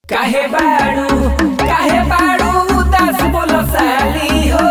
काहे बाड़ू उदास बोलो साली हो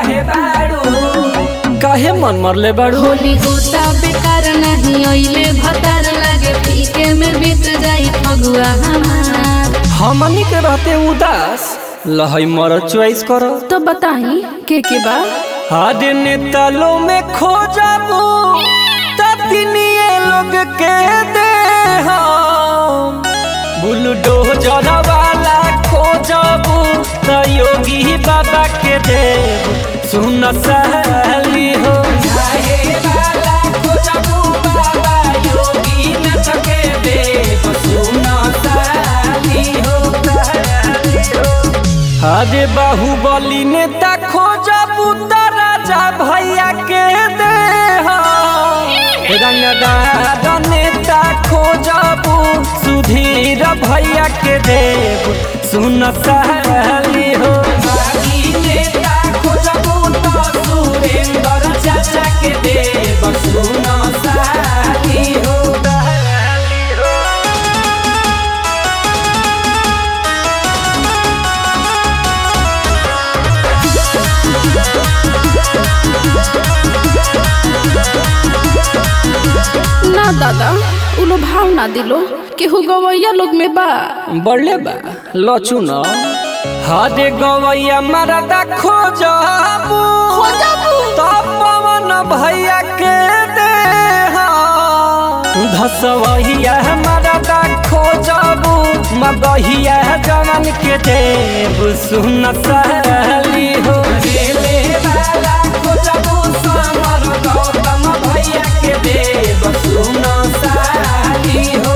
काहे मन मरले बाड़ू होली गोता बेकार नहीं ओइले भतार लागे पीके में बीत जाई फगुआ हमार। हमनी के रहते उदास लहई मर चॉइस करो तो बताई के बा हद नेतालो में खो जाबू ततिनिए लोग के दे हम बुलडोजर वाला खो जाबू त योगी बाबा के दे सुन साली हो जाए वाला खो जाबू बाबा योगी न के दे सुन साली हो अरे बाहुबली नेता खो जाबू त राजा भैया के दे रंगदार नेता खो जाबू सुधीर भैया के देव सुन साली हो नेता खो जाबू त सुरेंद्र चाचा के देव सुन साली हो ना दादा उलो भाव ना दिलो केहू गवैया लोग में बा बढ़ले बा लचू न हदे गवैया मरदा खो जाबू तो पवन भैया के दे धसवैया मरदा खो जाबू मगहिया जवन के देव सुन साली हो रेले वाला खो जाबू समर गौतम भैया के देव सुन साली हो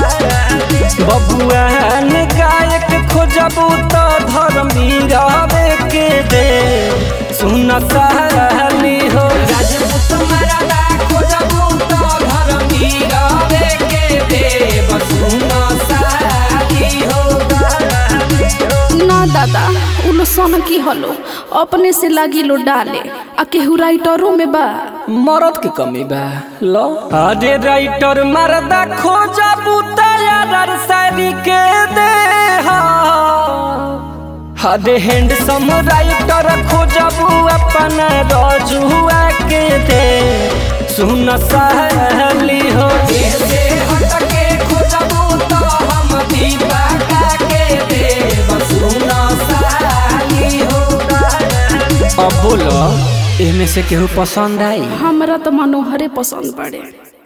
बबुआन गायक खोजबू तो धर्मी रवे के दे सुन साली हो राजपूत मरदा खोजबू तो धर्मी रवे के दे सुन साली हो ना दादा उलो सन की हलो अपने से लागी लो डाले आ केहू राइटरों में बा मरद के कमी बा लो अरे राइटर मरदा खोजबू तैयार शायरी के दे हदे हैंडसम राइटर खोजबू अपन रजुआ के दे सुन साली हो ऐसे हटके खोजबू तो हम दीपका के दे सुन साली हो अब बोलो इनमें से केहू पसंद आई हमरा तो मनोहरे पसंद पड़े।